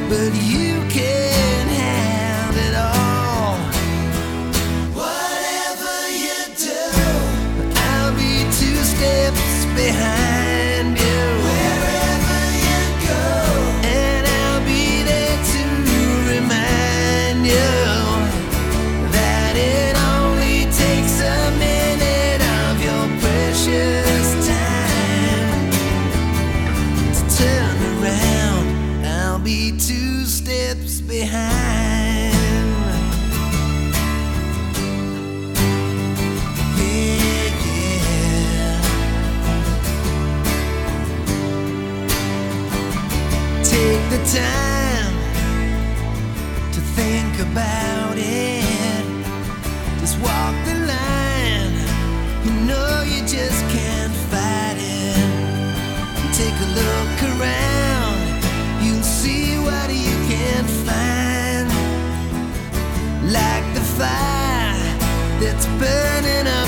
but you can have it all. Whatever you do, I'll be 2 steps behind you. Wherever you go, and I'll be there to remind you that it only takes a minute of your precious time to turn around. I'll be 2 steps behind. Yeah, yeah. Take the time to think about it. Just walk the line. You know you just can't fight it. Take a look around. You'll see what you can find. Like the fire that's burning up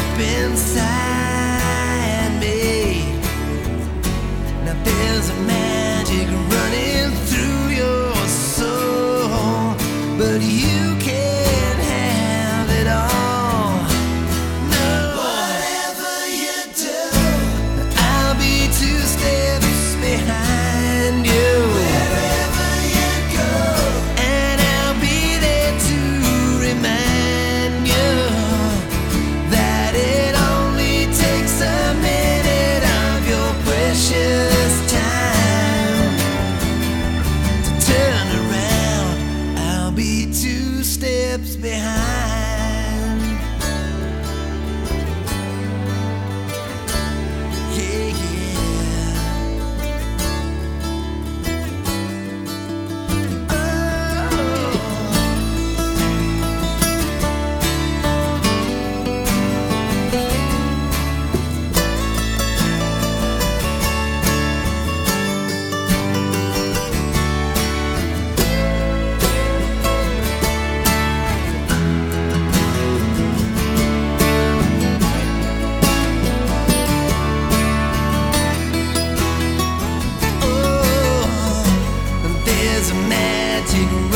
inside me. Now there's a magic running through your soul, but you can't have it all. No. Whatever you do, I'll be 2 steps behind you. Wherever you go, and I'll be there to remind you that it only takes a minute of your precious time to turn around. I'll be 2 steps behind. Yeah, yeah. Oh, there's a magic